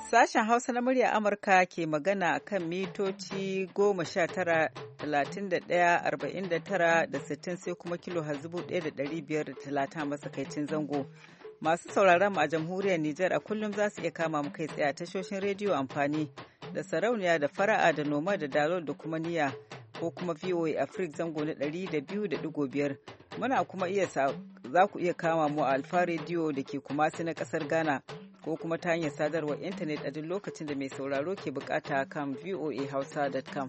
Sashen Hausa na murya Amurka ke magana kan mitoci 19,31,49 da 60 sai kuma kilo hazubu 1,530 matsakaicin zango. Masu sauraron mu a jamhuriyar Nijar a kullum za su iya kama mu kai tsaye a tashoshin rediyo amfani da sarauniya da fara'a da noma da dalol da kuma niya ko kuma VOA Africa zango na 200.5. Muna kuma za ku iya kama mu a Alfa rediyo da ke Kumasi na kasar Ghana. Ko kuma ta hanyar sadarwar intanet a duk lokacin da mai sauraro ke bukata kan voahausa.com.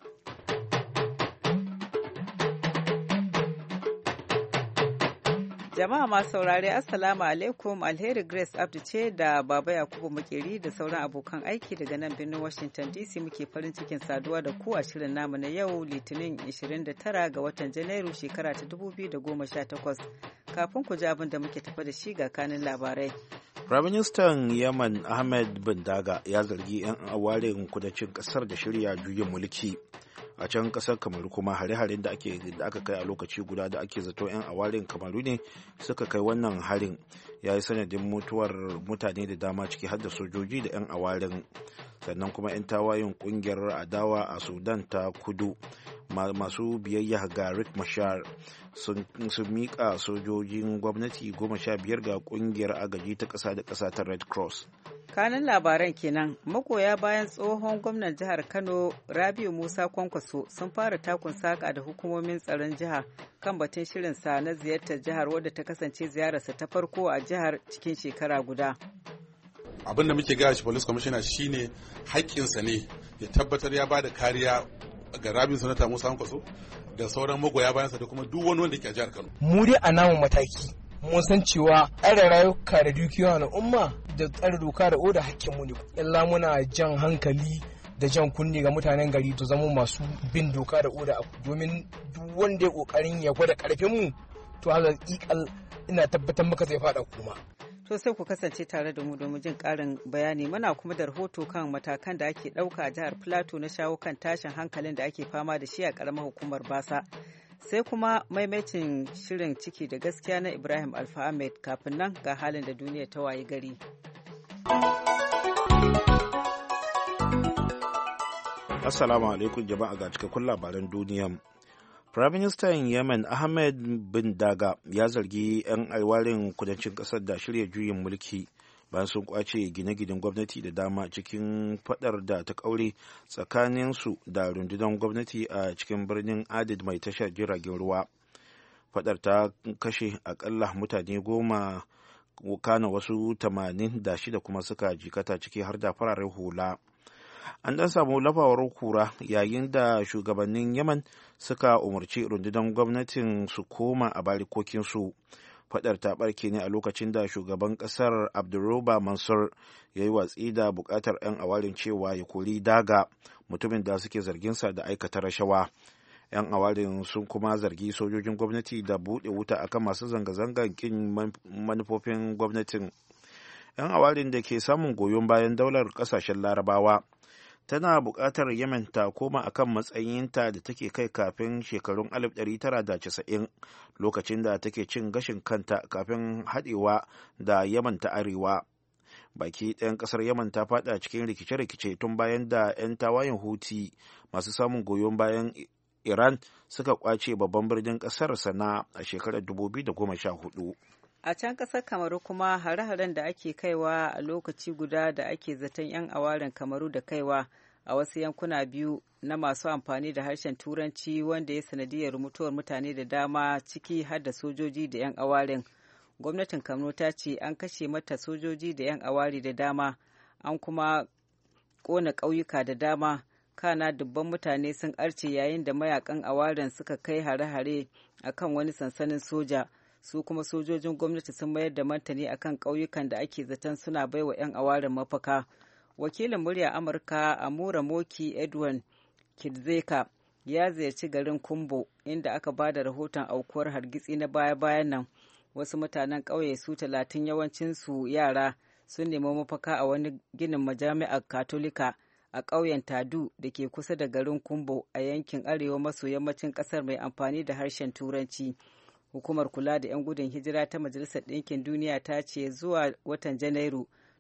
Jama'a masu saurare Assalamu alaikum, Alheri Grace Abdu ce da Baba Yakubu Makeri da sauran abokan aiki daga nan birnin Washington DC muke farin cikin saduwa da ku a shirin namu na yau Litinin 29 ga watan Janairu shekara ta 2018. Kafin ku ji abin da muke tafa da shi ga kanin labarai. Firaministan Yemen Ahmed bin Daga ya zargi 'yan awarin kudancin kasar da shirya juyin mulki. A can kasar Kamaru kuma hare-haren da aka kai a lokaci guda da ake zato 'yan awarin Kamaru ne suka kai wannan harin ya yi sanadin mutuwar mutane da dama ciki har da sojoji da 'yan awarin. Sannan kuma 'yan tawayin kungiyar adawa a Sudan ta kudu masu biyayya ga Riek Machar sun miƙa sojojin gwamnati 15 ga ƙungiyar agaji ta ƙasa da ƙasa ta Red Cross. Kanin labaran kenan magoya bayan tsohon gwamnan jihar Kano Rabiu Musa Kwankwaso sun fara takun saka da hukumomin tsaron jiha kan batun shirinsa na ziyartar jihar wadda ta kasance ziyararsa ta farko a jihar cikin shekara guda. Abin da muke gaya shi police commissioner shine haƙƙinsa ne ya tabbatar ya bada kariya ga rabin sanata Musa Kwankwaso da sauran magoya bayansa da kuma duk wani wanda ke a jihar Kano. Mu dai a namu mataki mun san cewa tsare rayuka da dukiyoyin al'umma da tsare doka da oda hakkin mu ne. Illa muna jan hankali da jan kunne ga mutanen gari to zama masu bin doka da oda domin duk wanda ya kokarin ya gwada karfin mu to hakikal ina tabbatar maka zai fada kuma. To sai ku kasance tare da mu domin jin ƙarin bayani. Muna kuma da rahoto kan matakan da ake ɗauka a jihar Plateau na shawo kan tashin hankalin da ake fama da shi a ƙaramar hukumar Basa. Sai kuma maimacin shirin ciki da gaskiya na Ibrahim Alfa Ahmed kafin nan ga halin da duniya ta wayi gari. Assalamu alaikum jama'a ga cikakkun labaran duniya. Firaministan Yemen Ahmed bin Daga ya zargi 'yan alwarin kudancin ƙasar da shirya juyin mulki bayan sun kwace gine-ginen gwamnati da dama cikin fadar da ta kaure tsakaninsu da rundunar gwamnati a cikin birnin Adid mai tashar jiragen ruwa. Fadar ta kashe akalla mutane 10 kana wasu 86 kuma suka jikata ciki har da fararen hula. An dan samu lafawar kura yayin da shugabannin Yemen suka umarci rundunar gwamnatin su koma a barikokinsu. Fadar ta barke ne a lokacin da shugaban kasar Abdurrabbu Mansur ya yi watsi da bukatar 'yan awarin cewa ya kori Daga, mutumin da suke zarginsa da aikata rashawa. 'Yan awarin sun kuma zargi sojojin gwamnati da buɗe wuta akan masu zanga-zangar kin manufofin gwamnatin. 'Yan awarin da ke samun goyon bayan daular ƙasashen Larabawa tana buƙatar Yemen ta koma akan matsayinta da take kai kafin shekarun 1990 lokacin da take cin gashin kanta kafin haɗewa da Yemen ta Arewa. Baki ɗayan ƙasar Yemen ta faɗa cikin rikice-rikice tun bayan da 'yan tawayen Houthi masu samun goyon bayan Iran suka ƙwace babban birnin ƙasar Sana'a a shekarar 2014. A can ƙasar Kamaru kuma hare-haren da ake kaiwa a lokaci guda da ake zaton 'yan awarin Kamaru da kaiwa a wasu yankuna biyu na masu amfani da harshen Turanci wanda ya sanadiyar mutuwar mutane da dama ciki har da sojoji da 'yan awarin. Gwamnatin Kamaru ta ce an kashe mata sojoji da 'yan awari da dama, an kuma ƙona ƙauyuka da dama, kana dubban mutane sun arce yayin da mayakan awarin suka kai hare-hare akan wani sansanin soja. Su kuma sojojin gwamnati sun mayar da martani akan ƙauyukan da ake zaton suna baiwa 'yan awarin mafaka. Wakilin murya Amurka Amura Moki Edwin Kidzeka ya ziyarci garin Kumbo inda aka ba da rahoton aukuwar hargitsi na baya-bayan nan. Wasu mutanen ƙauye su 30 yawancinsu yara sun nemi mafaka a wani ginin majami'ar Katolika a ƙauyen Tadu da ke kusa da garin Kumbo a yankin arewa maso yammacin ƙasar mai amfani da harshen Turanci. Hukumar kula da 'yan gudun hijira ta Majalisar Ɗinkin Duniya ta ce zuwa watan Janairu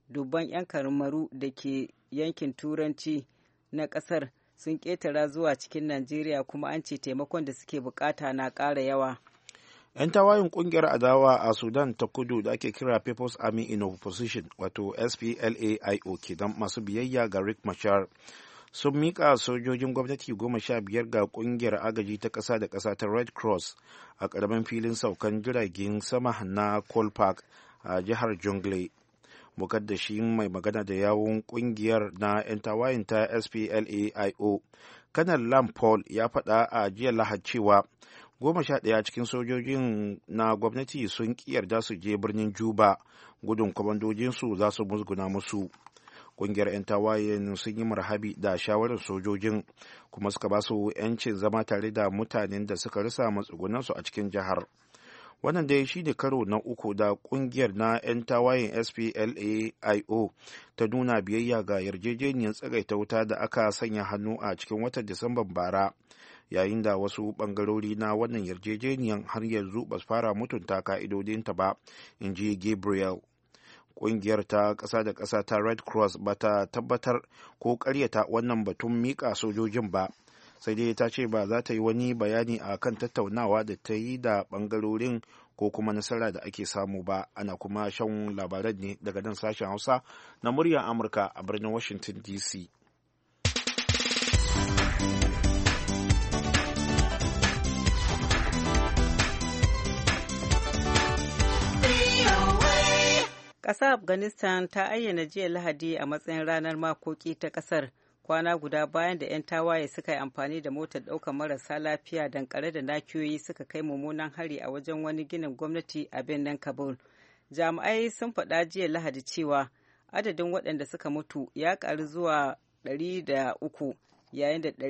dubban 'yan Kamaru da ke yankin turanci na ƙasar sun ƙetara zuwa cikin Najeriya, kuma an ce taimakon da suke bukata na ƙara yawa. 'Yan tawayin kungiyar adawa a Sudan ta kudu da ake kira People's Army in Opposition wato SPLA-IO kenan masu biyayya ga Riek Machar sun miƙa sojojin gwamnati 15 ga kungiyar agaji ta ƙasa da ƙasa ta Red Cross a ƙaramin filin saukan jiragen sama na Cole Park a jihar Jonglei. Mukaddashi mai magana da yawun kungiyar na 'yan tawayin ta SPLA-IO Kanar Lam Paul ya faɗa a jiya Lahad cewa 11 cikin sojojin na gwamnati sun ƙi yarda su je birnin Juba gudun kwamandojinsu za su musguna musu. Ƙungiyar 'yan tawayen sun yi marhabi da shawarar sojojin kuma suka ba su 'yancin zama tare da mutanen da suka rasa matsugunansu a cikin jihar. Wannan dai shi ne karo na uku da ƙungiyar na 'yan tawayen SPLA-IO ta nuna biyayya ga yarjejeniyar tsagaita wuta da aka sanya hannu a cikin watan Disamban bara, yayin da wasu ɓangarori na wannan yarjejeniyar har yanzu ba su fara mutunta ka'idodinta ba, in ji Gabriel. Ƙungiyar ta ƙasa da ƙasa ta Red Cross ba ta tabbatar ko ƙaryata wannan batun miƙa sojojin ba, sai dai ta ce ba za ta yi wani bayani a kan tattaunawa da ta yi da ɓangarorin ko kuma nasara da ake samu ba. Ana kuma shan labaran ne daga nan sashen Hausa na muryar Amurka a birnin Washington DC. Ƙasar Afghanistan ta ayyana jiya Lahadi a matsayin ranar makoki ta ƙasar, kwana guda bayan da 'yan tawaye suka yi amfani da motar ɗaukar marasa lafiya dankare da nakiyoyi suka kai mummunan hari a wajen wani ginin gwamnati a birnin Kabul. Jami'ai sun faɗa jiya Lahadi cewa adadin waɗanda suka mutu ya ƙaru zuwa 103, yayin da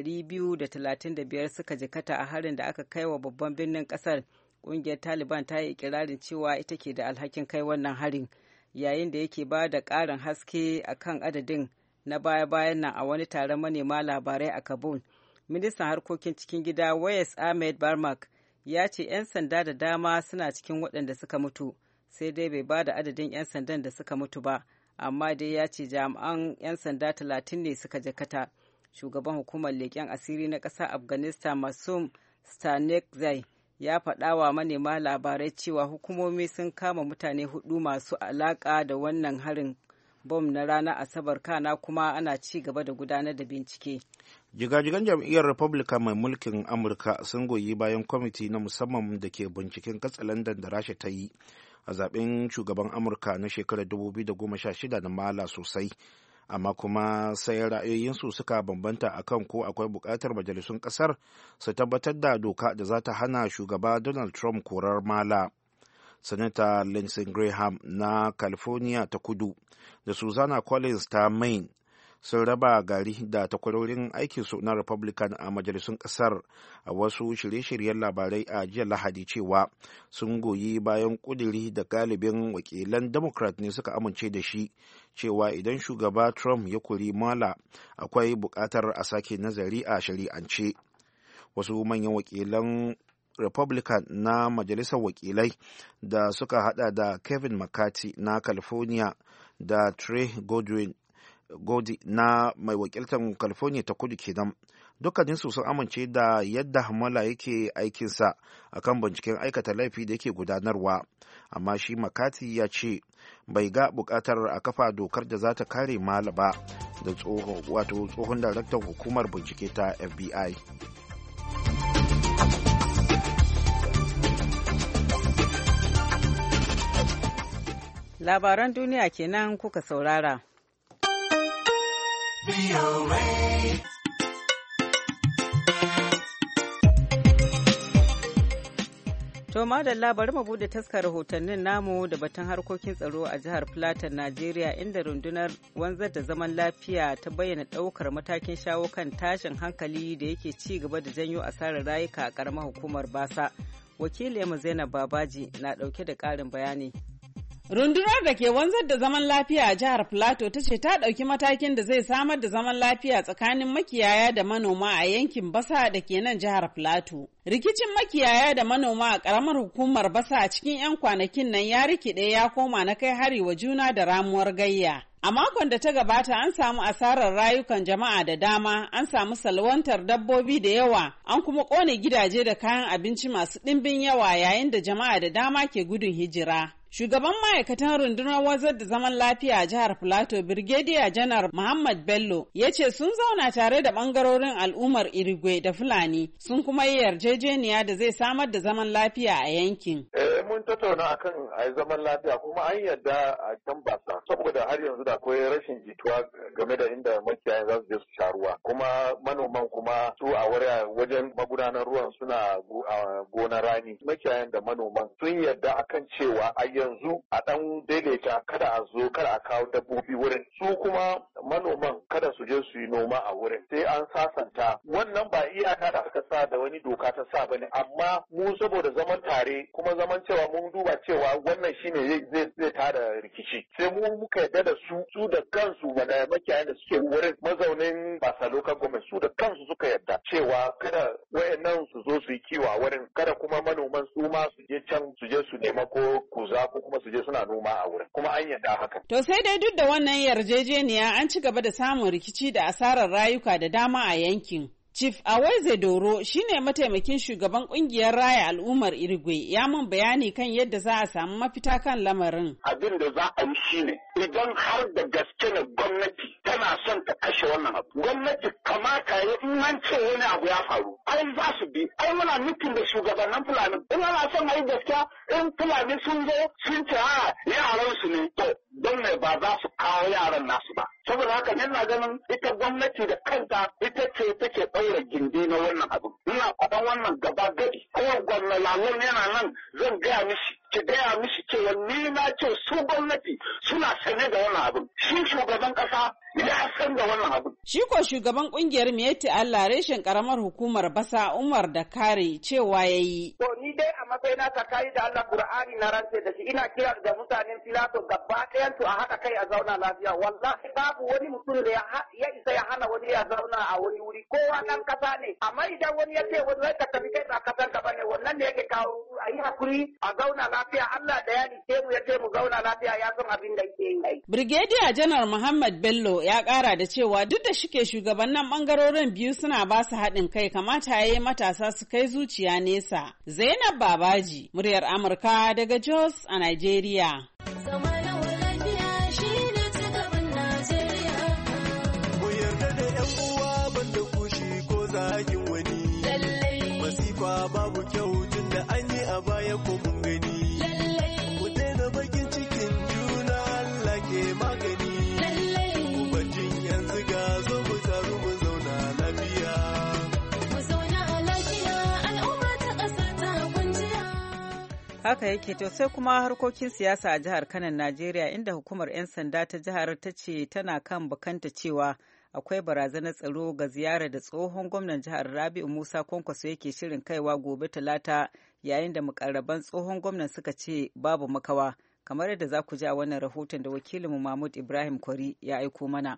235 suka jikata a harin da aka kai wa babban birnin ƙasar. Ƙungiyar Taliban ta yi ikirarin cewa ita ke da alhakin kai wannan harin, yayin da yake ba da ƙarin haske a kan adadin na baya-bayan nan a wani taron manema labarai a Kabul. Ministan harkokin cikin gida Wais Ahmed Barmak ya ce 'yan sanda da dama suna cikin waɗanda suka mutu, sai dai bai ba da adadin 'yan sandan da suka mutu ba, amma dai ya ce jami'an 'yan sanda 30 ne suka jakata. Shugaban hukumar leƙen asiri na ƙasar Afghanistan Masum Stanekzai ya faɗa wa manema labarai cewa hukumomi sun kama mutane 4 masu alaƙa da wannan harin bom na ranar Asabar, kana kuma ana ci gaba da gudanar da bincike. Jigajigan jam'iyyar Republican mai mulkin Amurka sun goyi bayan kwamiti na musamman da ke binciken katsalandan da Rasha ta yi a zaben shugaban Amurka na shekarar 2016 na mala sosai, amma kuma sai ra'ayoyinsu suka bambanta akan ko akwai buƙatar majalisun ƙasar su tabbatar da doka da za ta hana shugaba Donald Trump korar mala. Sanata Lindsey Graham na California ta kudu da Susanna Collins ta Maine sun raba gari da takwarorin aikinsu na Republican a majalisun ƙasar a wasu shirye-shiryen labarai a jiya Lahadi cewa sun goyi bayan ƙudiri da galibin wakilan Democrat ne suka amince da shi, cewa idan shugaba Trump ya kori mala akwai buƙatar a sake nazari a shari'ance. Wasu manyan wakilan Republican na Majalisar Wakilai da suka hada da Kevin McCarthy na California da Trey Gowdy na mai wakiltar California ta kudu kenan, dukkaninsu sun amince da yadda Hamala yake aikinsa akan binciken aikata laifi da yake gudanarwa, amma shi McCarthy ya ce bai ga bukatar a kafa dokar da za ta kare Mala ba da tsohon daraktan hukumar bincike ta FBI. Labaran duniya kenan kuka saurara. To madalla, bari mu bude taskar rahotannin namu da batun harkokin tsaro a jihar Plateau, Najeriya, inda rundunar wanzar da zaman lafiya ta bayyana ɗaukar matakin shawo kan tashin hankali da yake ci gaba da janyo asarar rayuka a ƙaramar hukumar Basa. Wakiliyarmu Zainab Babaji na ɗauke da ƙarin bayani. Rundunar da ke wanzar da zaman lafiya a jihar Plateau ta ce ta ɗauki matakin da zai samar da zaman lafiya tsakanin makiyaya da manoma a yankin Basa da ke nan jihar Plateau. Rikicin makiyaya da manoma a ƙaramar hukumar Basa a cikin 'yan kwanakin nan ya rikide ya koma na kai hari wa juna da ramuwar gayya. A makon da ta gabata an samu asarar rayukan jama'a da dama, an samu salwantar dabbobi da yawa, an kuma ƙone gidaje da kayan abinci masu ɗimbin yawa yayin da jama'a da dama ke gudun hijira. Shugaban ma'aikatan rundunar wanzar da zaman lafiya a jihar Filato, Birgediya Janar Muhammad Bello, ya ce sun zauna tare da ɓangarorin al'ummar Irigwe da Fulani, sun kuma yi yarjejeniya da zai samar da zaman lafiya a yankin. Mun tattauna akan a zaman lafiya kuma an yarda a can basa, saboda har yanzu da akwai rashin jituwa game da inda makiyayan za su je su sha ruwa. Kuma manoman kuma su a wajen magudanar ruwan suna gonar rani. Makiyayan da manoman sun yarda akan cewa yanzu a ɗan daidaita kada a zo kada a kawo dabbobi wurin su kuma manoman kada su je su yi noma a wurin sai an sasanta wannan ba iyaka da aka sa da wani doka ta sa bane amma mu saboda zaman tare kuma zaman cewa mun duba cewa wannan shine zai tada rikici sai mu muka yarda da su da kansu da makiyayan da suke wurin mazaunin basa local government su da kansu suka yarda cewa kada wayannan su zo su yi kiwo a wurin kada kuma manoman su ma su je can su je su nema ko kuza ko kuma su je suna noma a wurin kuma an yarda haka. To sai dai duk da wannan yarjejeniya an ci gaba da samun rikici da asarar rayuka da dama a yankin. Chief Awaize Doro shine mataimakin shugaban kungiyar raya al'ummar Irigwe ya mun bayani kan yadda za a samu mafita kan lamarin. Abin da za a yi shine idan har da gaske ne gwamnati tana son ta kashe wannan abu. Gwamnati kamata ya in an ce wani abu ya faru. Ai za su bi. Ai muna nufin da shugabannin Fulani. In ana son a yi gaskiya in Fulani sun zo sun ce yaran su ne to don ne ba za su kawo yaran nasu ba. Saboda haka yana ganin ita gwamnati da kanta ita ce take ɗaura gindi na wannan abu. Ina faɗan wannan gaba gadi. Ko gwamnalalon yana nan zan gaya mishi. Ki gaya mishi cewa ni na ce su gwamnati suna sane da wannan abu. Shi shugaban ƙasa ya san da wannan abu. Shi ko shugaban ƙungiyar Miyetti Allah reshen ƙaramar hukumar Basa Umar da Kare cewa ya yi. To ni dai a matsayina tsakani da Allah Qur'ani na rantse da shi ina kira da mutanen Filato gaba ɗayan su a haɗa kai a zauna lafiya. Wallahi babu wani mutum da ya isa ya hana wani ya zauna a wani wuri. Kowa ɗan ƙasa ne. Amma idan wani ya ce wani zai ka tafi kai ba ƙasar ka bane wannan ne yake kawo a yi hakuri a zauna lafiya Allah da ya nice mu ya ce mu zauna lafiya ya san abin da yake yi. Brigadier Janar Muhammad Bello ya kara da cewa duk da shike shugabannin bangarorin biyu suna ba su haɗin kai kamata ya yi matasa su kai zuciya nesa. Zainab Babaji, muryar Amurka daga Jos a Nigeria. Babu kyau tun da an yi a baya ko mun gani. Ku daina bakin cikin juna Allah ke magani. Ku bacin yanzu ga zo mu taru mu zauna lafiya. Mu zauna lafiya al'umma ta ƙasa ta kwanciya. Haka yake to sai kuma harkokin siyasa a jihar Kano Najeriya inda hukumar 'yan sanda ta jihar ta ce tana kan bakanta cewa akwai barazanar tsaro ga ziyarar da tsohon gwamnan jihar Rabi'u Musa Kwankwaso yake shirin kaiwa gobe Talata yayin da mukarraban tsohon gwamnan suka ce babu makawa kamar yadda za ku ji a wannan rahoton da wakilinmu Mahmud Ibrahim Kwari ya aiko mana.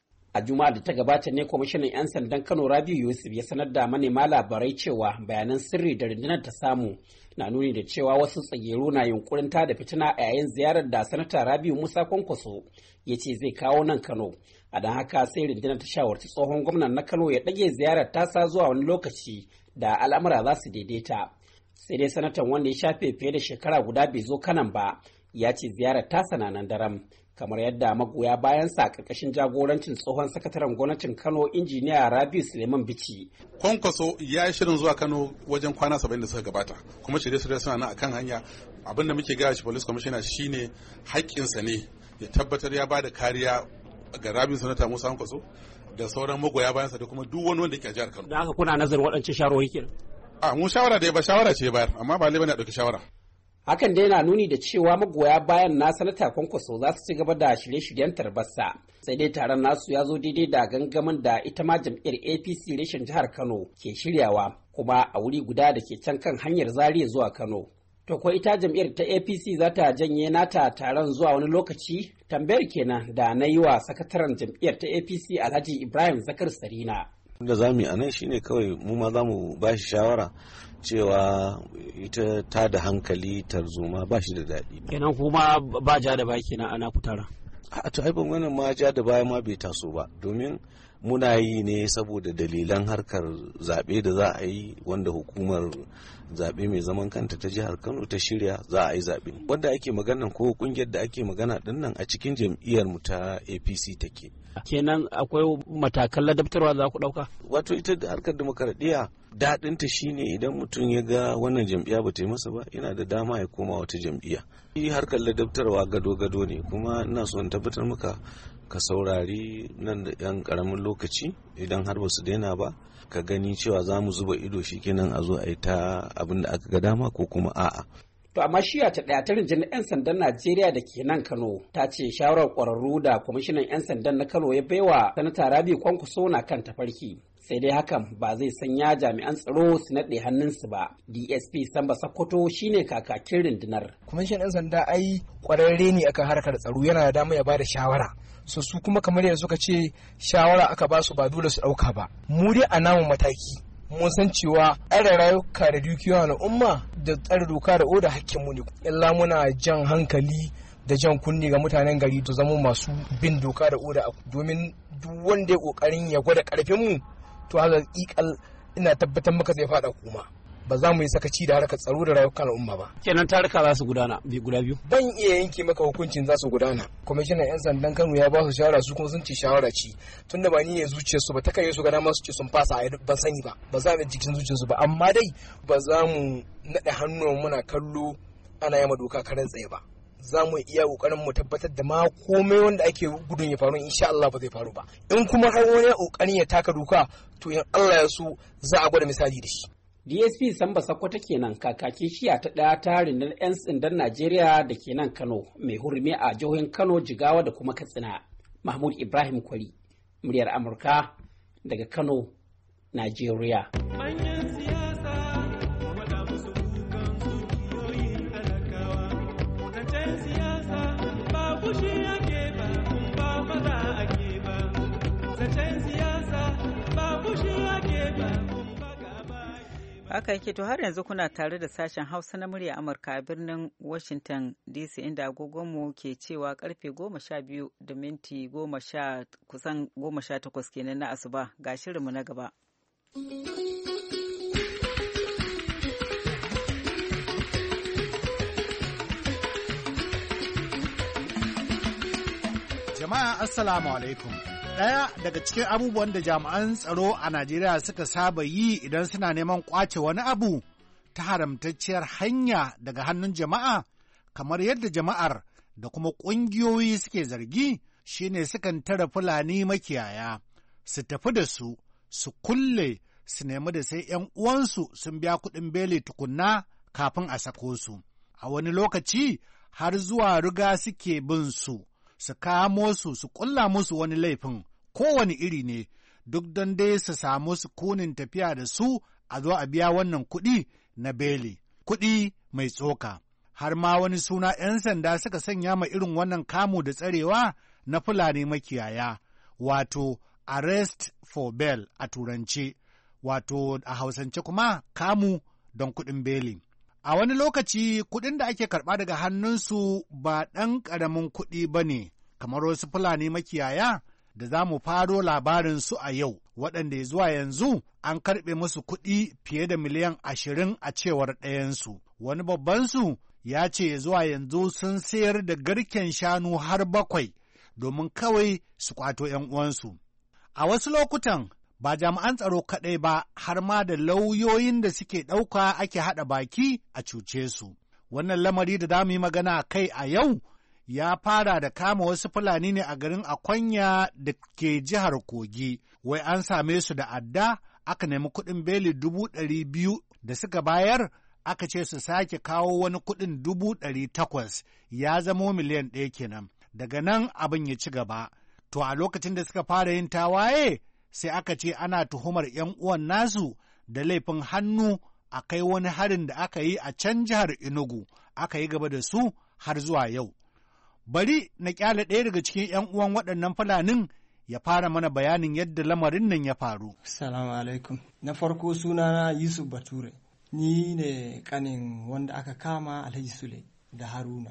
A Juma'a da ta gabata ne kwamishinan 'yan sandan Kano Rabi'u Yusuf ya sanar da manema labarai cewa bayanan sirri da rundunar ta samu na nuni da cewa wasu tsageru na yunkurin tada fitina a yayin ziyarar da sanata Rabi'u Musa Kwankwaso ya ce zai kawo nan Kano. A don haka sai rundunar ta shawarci tsohon gwamnan na Kano ya ɗage ziyarar tasa zuwa wani lokaci da al'amura za su daidaita. Sai dai sanatan wanda ya shafe fiye da shekara guda bai zo Kanan ba ya ce ziyarar tasa na nan daram. Kamar yadda magoya bayansa a ƙarƙashin jagorancin tsohon sakataren gwamnatin Kano injiniya Rabiu Suleiman Bichi. Kwankwaso ya yi shirin zuwa Kano wajen kwana 70 da suka gabata kuma shirye-shirye suna nan akan hanya. Abin da muke gaya shi police commissioner shine haƙƙinsa ne ya tabbatar ya ba da kariya ga Rabiu Sanata Musa Kwankwaso da sauran magoya bayansa da kuma duk wani wanda ke a jihar Kano. Da haka kuna nazarin waɗancan shawarwari kenan. Mu shawara da ba shawara ce bayar amma ba lalle bane a ɗauki shawara. Hakan dai yana nuni da cewa magoya bayan na sanata Kwankwaso za su ci gaba da shirye-shiryen tarbarsa. Sai dai taron nasu ya zo daidai da gangamin da ita ma jam'iyyar APC reshen jihar Kano ke shiryawa kuma a wuri guda da ke can kan hanyar Zaria zuwa Kano. To ko ita jam'iyyar ta APC za ta janye nata taron zuwa wani lokaci? Tambayar kenan da na yi wa sakataren jam'iyyar ta APC Alhaji Ibrahim Zakar Sarina. Da za mu yi a nan shine kawai mu ma za mu ba shi shawara cewa ita ta da hankali tarzoma ba shi da daɗi. Kenan kuma ba ja da baki na ana kutara. a to ai ban wannan ma ja da baya ma bai taso ba, domin muna yi ne saboda dalilan harkar zaɓe da za a yi, wanda hukumar zaɓe mai zaman kanta ta jihar Kano ta shirya za a yi zaɓe. Wanda ake magana ko kungiyar da ake magana din nan a cikin jam'iyyar mu ta APC take. Kenan akwai matakan ladabtarwa za ku ɗauka? Wato ita da harkar demokaradiyya daɗinta shine idan mutum ya ga wannan jam'iyya ba ta yi masa ba, yana da dama ya koma wata jam'iyya. Shi harkar ladabtarwa gado-gado ne, kuma ina so in tabbatar maka ka saurari nan da 'yan karamin lokaci idan har ba su daina ba, ka gani cewa za mu zuba ido shikenan a zo a yi ta abin da aka ga dama ko kuma a'a. To amma shiya ta ɗaya ta rinjin 'yan sandan Najeriya da ke nan Kano ta ce shawarar ƙwararru da kwamishinan 'yan sandan na Kano ya baiwa sanata Rabi Kwankwaso na kan tafarki. Sai dai hakan ba zai sanya jami'an tsaro su naɗe hannunsu ba. DSP Samba Sokoto shine kakakin rundunar. Kwamishinan 'yan sanda ai ƙwararre ne akan harkar tsaro, yana da dama ya ba da shawara. So su kuma kamar yadda suka ce shawara aka ba su ba dole su ɗauka ba. Mu dai a namu mataki mun san cewa tsare rayuka da dukiyoyin al'umma da tsare doka da oda hakkinmu ne. Illa muna jan hankali da jan kunne ga mutanen gari to zama masu bin doka da oda, domin duk wanda ya kokarin ya gwada karfinmu to haka ina tabbatar maka zai fada kuma. Ba za mu yi sakaci da harkar tsaro da rayukan al'umma ba. Kenan taruka za su gudana guda biyu? Ban iya yanke maka hukuncin za su gudana. Kwamishinan 'yan sandan Kano ya ba su shawara, su kuma sun ce shawara ce. Tunda ba ni ne zuciyarsu ba, ta kai su gana ma su ce sun fasa a ban sani ba. Ba za mu jikin zuciyarsu ba, amma dai ba za mu naɗe hannuwan muna kallo ana yama doka karen tsaye ba. Za mu iya kokarin mu tabbatar da ma komai wanda ake gudun ya faru insha Allah ba zai faru ba. In kuma har wani kokarin ya taka doka to in Allah ya so za a gwada misali da shi. DSP Samba Sokoto kenan kakakin shiya ta ɗaya ta rundunar 'yan sandan Najeriya da ke nan Kano mai hurumi a jihohin Kano, Jigawa da kuma Katsina. Mahmud Ibrahim Kwari, muryar Amurka daga Kano, Najeriya. Haka yake, to har yanzu kuna tare da sashen Hausa na murya Amurka a birnin Washington DC, inda agogonmu ke cewa karfe 12 da minti 18 kenan na asuba. Ga shirinmu na gaba. Jama'a assalamu alaikum. Ɗaya daga cikin abubuwan da jami'an tsaro a Najeriya suka saba yi idan suna neman ƙwace wani abu ta haramtacciyar hanya daga hannun jama'a, kamar yadda jama'ar da kuma ƙungiyoyi suke zargi, shine sukan tara Fulani makiyaya, su tafi da su kulle, su nemi da sai 'yan uwansu sun biya kuɗin beli tukunna kafin a sako su. A wani lokaci har zuwa riga suke bin su kamo su ƙulla musu wani laifin kowane iri ne, duk don dai su samu sukunin tafiya da su a zo a biya wannan kuɗi na beli, kuɗi mai tsoka. Har ma wani suna 'yan sanda suka sanya ma irin wannan kamu da tsarewa na Fulani makiyaya, wato arrest for bail a turance, wato a Hausance kuma kamu don kuɗin beli. A wani lokaci kuɗin da ake karɓa daga hannunsu ba ɗan ƙaramin kuɗi ba ne, kamar wasu Fulani makiyaya da za mu faro labarinsu a yau, waɗanda zuwa yanzu an karɓe musu kuɗi fiye da miliyan 20 a cewar ɗayansu. Wani babbansu ya ce zuwa yanzu sun sayar da garken shanu har 7 domin kawai su kwato 'yan uwansu. A wasu lokutan ba jami'an tsaro kaɗai ba, har ma da lauyoyin da suke ɗauka ake haɗa baki a cuce su. Wannan lamari da za mu yi magana kai a yau ya fara da kama wasu Fulani ne a garin Akwanya da ke jihar Kogi, wai an same su da adda, aka nemi kuɗin beli 200,000 da suka bayar, aka ce su sake kawo wani kuɗin 800,000, ya zamo miliyan 1 kenan. Daga nan abin ya ci gaba. To a lokacin da suka fara yin tawaye, sai aka ce ana tuhumar 'yan uwan nasu da laifin hannu a kai wani harin da aka yi a can jihar Enugu, aka yi gaba da su har zuwa yau. Bari na kyale ɗaya daga cikin 'yan uwan waɗannan Fulanin ya fara mana bayanin yadda lamarin nan ya faru. Assalamu alaikum. Na farko sunana Yusuf Bature. Ni ne kanin wanda aka kama Alhaji Sule da Haruna.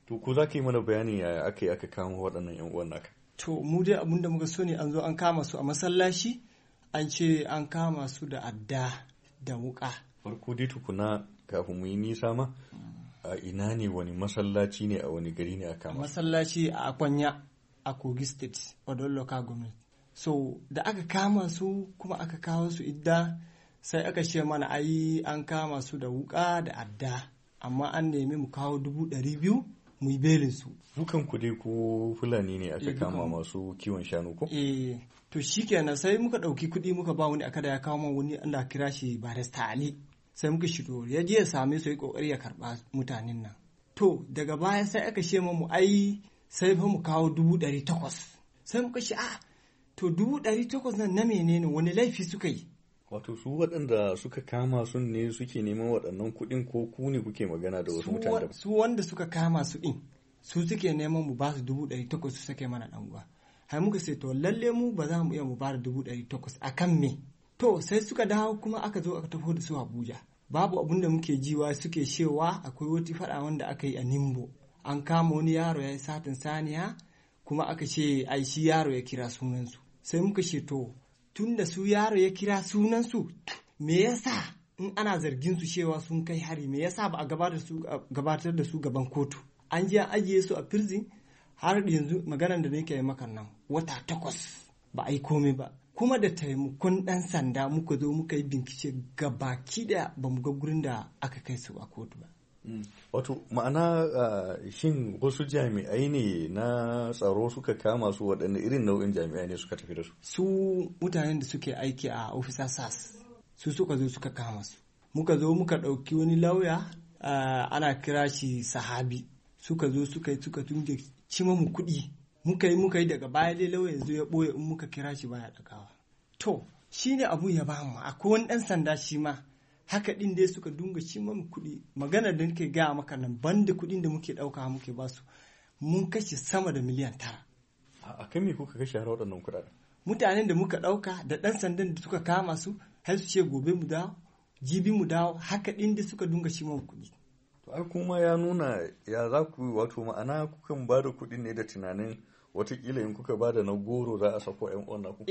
To ko za ka yi mana bayani yaya aka yi aka kama waɗannan 'yan uwan naka? To mu dai abin da muka so ne an zo an kama su a masallaci, an ce an kama su da adda da wuƙa. Farko dai tukuna kafin mu yi nisa ma, a ina ne, wani masallaci ne, a wani gari ne a kama? Masallaci a Akwanya a Kogi State, Odon Local Government. So da aka kama su kuma aka kawo su idda, sai aka ce mana ayi an kama su da wuƙa da adda, amma an nemi mu kawo 200,000 mu yi belin su. Dukan ku dai ko Fulani ne aka kama masu kiwon shanu ko? To shikenan sai muka ɗauki kuɗi muka ba wani aka da ya kawo man wani Allah kira shi Barista Ali. Sai muka shigo ya je ya same su yi kokari ya karɓa mutanen nan. To daga baya sai aka ce mu ai sai fa mu kawo 800,000. Sai muka ce to 800,000 nan na menene, wani laifi suka yi? Wato su waɗanda suka kama sun ne suke neman waɗannan kuɗin, ko ku ne kuke magana da wasu mutane? Su wanda suka kama su ɗin su suke neman mu ba su 800,000 su sake mana ɗan uwa. Har muka ce to lalle mu ba za mu iya mu ba da 800,000 a kan me? To sai suka dawo kuma aka zo aka tafi da su Abuja. Babu abin da muke jiwa suke cewa akwai wata faɗa wanda aka yi a Nimbo. An kama wani yaro ya yi satin saniya kuma aka ce ai shi yaro ya kira sunansu. Sai muka ce to tun da su yaro ya kira sunansu, me yasa in ana zargin su cewa sun kai hari, me yasa ba a gabatar da su gaban kotu? An je an ajiye su a prison har yanzu maganar da nake maka nan wata 8 ba a yi komai ba. Kuma da taimakon ɗan sanda muka zo muka yi bincike gabaki da ba mu ga gurin da aka kai su a kotu ba. Wato ma'ana shin wasu jami'ai ne na tsaro suka kama su, waɗanne irin nau'in jami'ai ne suka tafi da su? Su mutanen da suke aiki a officer SAS su suka zo suka kama su. Muka zo muka ɗauki wani lauya ana kira shi Sahabi, suka zo suka tunge cima mu kuɗi. Muka yi daga baya dai lauya yanzu ya ɓoye, in muka kira shi baya ɗagawa. To shi ne abu ya bamu, akwai wani ɗan sanda shi ma haka ɗin dai suka dunga ci mu kuɗi. Maganar da nake gaya maka nan, banda kuɗin da muke ɗauka muke ba su, mun kashe sama da miliyan 9. A kan me kuka kashe har waɗannan kuɗaɗen? Mutanen da muka ɗauka da ɗan sandan da suka kama su har su ce gobe mu dawo, jibi mu dawo, haka ɗin da suka dunga ci mu kuɗi. To ai kuma ya nuna ya za ku, wato ma'ana kukan ba da kuɗin ne da tunanin watakila in kuka ba da na goro za a sako 'yan uwan naku?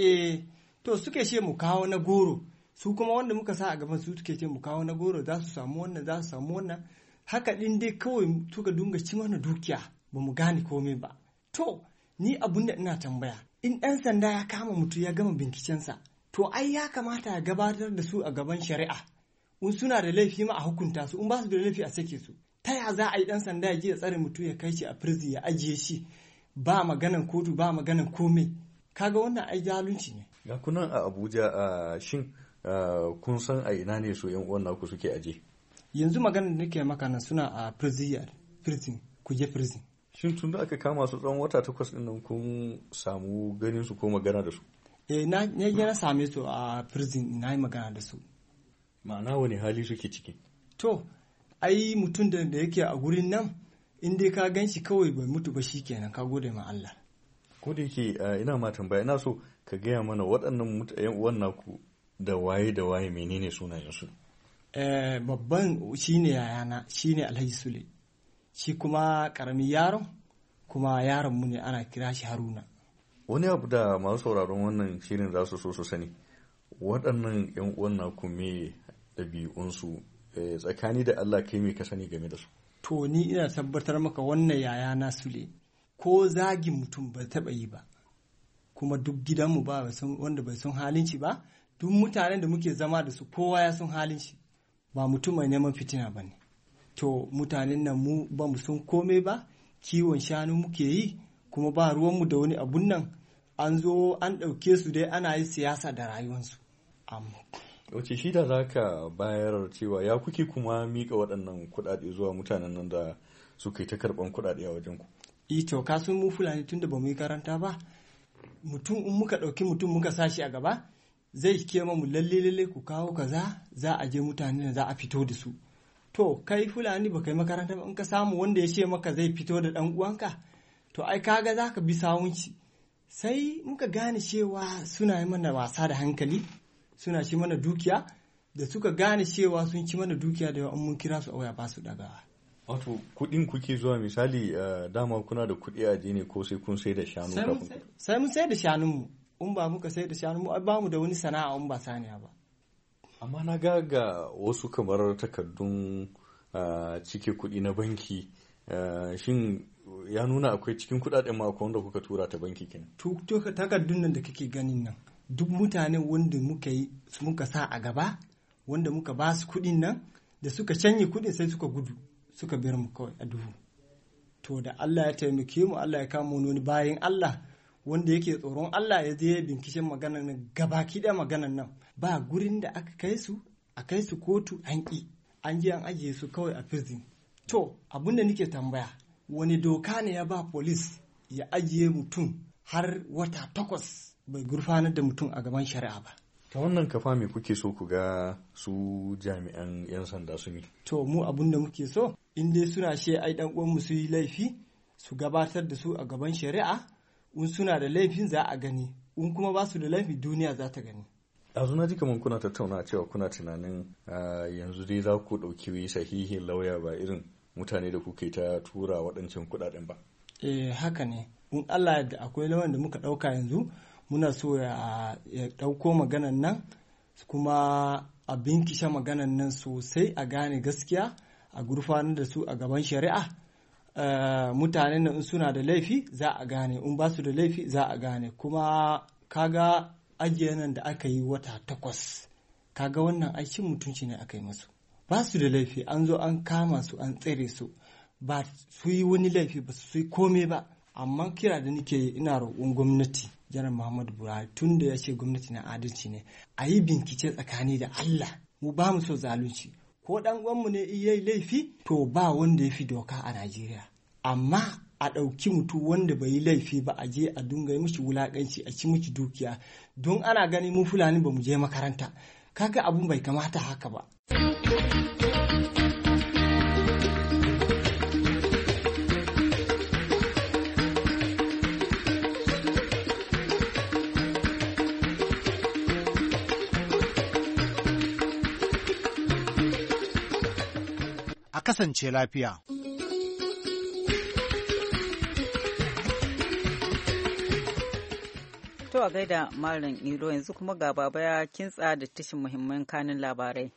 To suke ce mu kawo na goro, su kuma wanda muka sa a gaban su suke ce mu kawo na goro, za su samu wannan za su samu wannan. Haka ɗin dai kawai suka dunga ci mana dukiya, ba mu gane komai ba. To ni abun da ina tambaya, in ɗan sanda ya kama mutum ya gama bincikensa, to ai ya kamata ya gabatar da su a gaban shari'a. In suna da laifi ma a hukunta su, in ba su da laifi a sake su. Ta ya za a yi ɗan sanda ya je ya tsare mutum ya kai shi a prison ya ajiye shi, ba maganan kotu ba maganan komai? Kaga wannan ai zalunci ne. Ga kunan a Abuja, shin kun san a ina ne su 'yan uwan naku suke aje? Yanzu maganar da nake maka nan suna a prison Kuje prison. Shin tun da aka kama su tsawon wata 8 din nan kun samu ganin su ko magana da su? Na same su a prison, na yi magana da su. Ma'ana wani hali suke ciki? To ai mutum da yake a gurin nan, in dai ka gan shi kawai bai mutu ba, shi kenan ka gode ma Allah. Ko da yake ina ma tambaya, ina so ka gaya mana waɗannan 'yan uwan naku da waye menene sunayensu? Babban shine yayana, shine Alhaji Sule, shi kuma karamin yaron kuma yaron mu ne, ana kira shi Haruna. Wani abu da masu sauraron wannan shirin za su so su sani, waɗannan 'yan uwan naku me ɗabi'unsu, tsakani da Allah kai me ka sani game da su? To ni ina tabbatar maka wannan yayana Sule ko zagin mutum bai taɓa yi ba, kuma duk gidanmu ba wanda bai sun halinci ba. Duk mutanen da muke zama da su kowa ya sun halinci, ba mutum mai neman fitina ba ne. To mutanen nan mu ba mu sun komai ba, kiwon shanu muke yi, kuma ba ruwanmu da wani abun nan. An zo an ɗauke su dai ana yi siyasa da rayuwarsu. Wace shi da za ka bayar cewa ya kuke kuma mika waɗannan kuɗaɗe zuwa mutanen nan da suka yi ta karɓan kuɗaɗe a wajen ku? To ka sun mu Fulani tun da ba mu yi karanta ba, mutum in muka ɗauki mutum muka sa shi a gaba, zai kema mu lalle ku kawo kaza, za a je mutane da za a fito da su. To kai Fulani ba kai makaranta ba, in ka samu wanda ya ce maka zai fito da ɗan uwanka, to ai kaga za ka bi sawunci. Sai muka gane cewa suna yi mana wasa da hankali, suna ci mana dukiya, da suka gane cewa sun ci mana dukiya da yawa, mun kira su a waya ba su dagawa. Wato kuɗin kuke zuwa misali dama kuna da kuɗi a ne ko sai kun sai da shanu kafin sai mun sai da shanunmu in ba muka sai da shanunmu ba mu da wani sana'a in ba saniya ba. Amma na ga wasu kamar takardun cike kuɗi na banki shin ya nuna akwai cikin kuɗaɗen ma wanda kuka tura ta banki kenan. Takardun nan da kake ganin nan duk mutanen wanda muka sa a gaba wanda muka ba su kuɗin nan da suka canye kuɗin sai suka gudu suka bar mu kawai a duhu. To da Allah ya taimake mu Allah ya kama wani bayan Allah wanda yake tsoron Allah ya je binkishin maganar nan gabaki da maganar nan ba gurin da aka kai su a kai su kotu an ƙi an je an ajiye su kawai a prison. To abinda nake tambaya wani doka ne ya ba police ya ajiye mutum har wata 8 bai gurfanar da mutum a gaban shari'a ba. Ta wannan kafa me kuke so ku ga su jami'an 'yan sanda sun yi? To mu abin da muke so in dai suna ai dan uwan mu su yi laifi su gabatar da su a gaban shari'a in suna da laifin za a gani in kuma ba su da laifi duniya za ta gani. Yanzu na ji kamar kuna tattauna cewa kuna tunanin yanzu dai za ku ɗauki sahihin lauya ba irin mutane da kuke ta tura waɗancan kuɗaɗen ba. Haka ne in Allah da akwai lauyan da muka ɗauka yanzu muna so ya ɗauko maganan nan kuma a binkishe maganan nan sosai a gane gaskiya a gurfanar da su a gaban shari'a. Mutanen nan in suna da laifi za a gane in ba su da laifi za a gane kuma kaga ajiye nan da aka yi wata 8 kaga wannan aikin mutunci ne aka yi masu ba su da laifi an zo an kama su an tsere su ba su yi wani laifi ba su yi kome ba amma kira da nake ina roƙon gwamnati janar Muhammadu Buhari tun da ya ce gwamnati na adalci ne a yi bincike tsakani da Allah mu ba mu so zalunci ko dan uwanmu ne iya laifi to ba wanda ya fi doka a Najeriya amma a ɗauki mutum wanda bai yi laifi ba a je a dunga yi mishi wulaƙanci a ci mishi dukiya don ana gani mu Fulani ba mu je makaranta kaga abun bai kamata haka ba. A kasance lafiya. To a gaida Malam Iro yanzu kuma ga baba ya kintsa da tashin muhimman kanin labarai.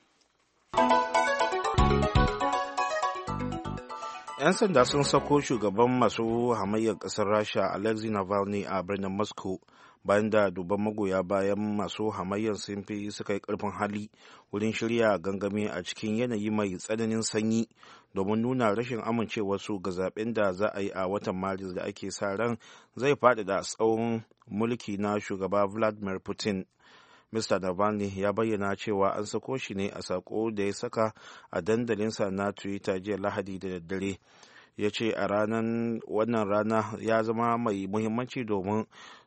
'Yan sanda sun sako shugaban masu hamayyar ƙasar Rasha Alexei Navalny a birnin Moscow bayan da dubban magoya bayan masu hamayyar sun fi suka yi ƙarfin hali wurin shirya gangami a cikin yanayi mai tsananin sanyi domin nuna rashin amincewarsu ga zaben da za a yi a watan Maris da ake sa ran zai faɗaɗa tsawon mulki na shugaba Vladimir Putin. Mr. Navalny ya bayyana cewa an sako shi ne a sako da ya saka a dandalinsa na Twitter jiya Lahadi da daddare. Ya ce a wannan rana ya zama mai muhimmanci domin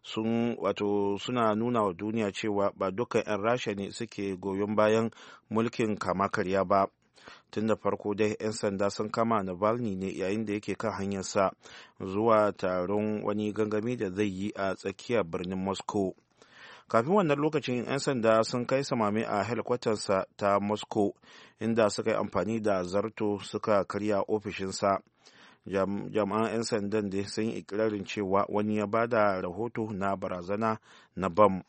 suna nuna wa duniya cewa ba dukkan 'yan Rasha ne suke goyon bayan mulkin kama karya ba. Tun da farko dai 'yan sanda sun kama Navalny ne yayin da yake kan hanyarsa zuwa taron wani gangami da zai yi a tsakiyar birnin Moscow. Kafin wannan lokacin 'yan sanda sun kai samame a helikwatarsa ta Moscow inda suka yi amfani da zarto suka karya ofishinsa. Jami'an 'yan sandan da sun yi ikirarin cewa wani ya bada rahoto na barazana na bam.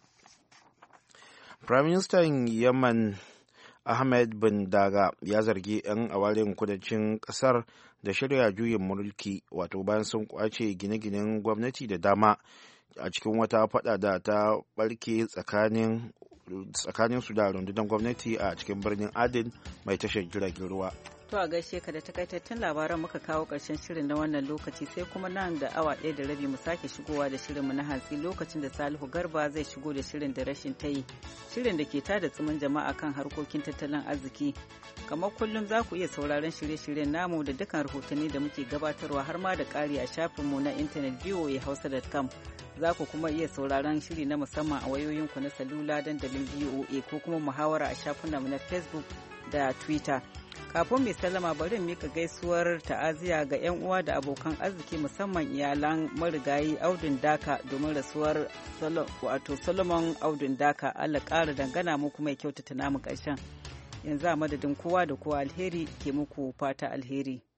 Firaministan Yemen Ahmed bin Daga ya zargi 'yan awarin kudancin kasar da shirya juyin mulki wato bayan sun kwace gine-ginen gwamnati da dama a cikin wata fada da ta barke tsakanin su da rundunar gwamnati a cikin birnin Aden mai tashar jiragen ruwa. To a gaishe ka da takaitattun labaran muka kawo ƙarshen shirin na wannan lokaci sai kuma nan da awa 1:30 mu sake shigowa da shirinmu na hantsi lokacin da Salihu Garba zai shigo da shirin da rashin tayi. Shirin da ke tada tsimin jama'a kan harkokin tattalin arziki. Kamar kullum za ku iya sauraron shirye-shiryen namu da dukkan rahotanni da muke gabatarwa har ma da ƙari a shafinmu na intanet voahausa.com. Za ku kuma iya sauraron shiri na musamman a wayoyinku na salula dandalin VOA ko kuma muhawara a shafinmu na Facebook da Twitter. Kafin mai sallama bari mika gaisuwar ta'aziya ga 'yan uwa da abokan arziki musamman iyalan marigayi Audun Daka domin rasuwar Solomon Audun Daka. Allah ƙara dangana mu kuma ya kyautata namu ƙarshen. Yanzu a madadin kowa da kowa alheri ke muku fata alheri.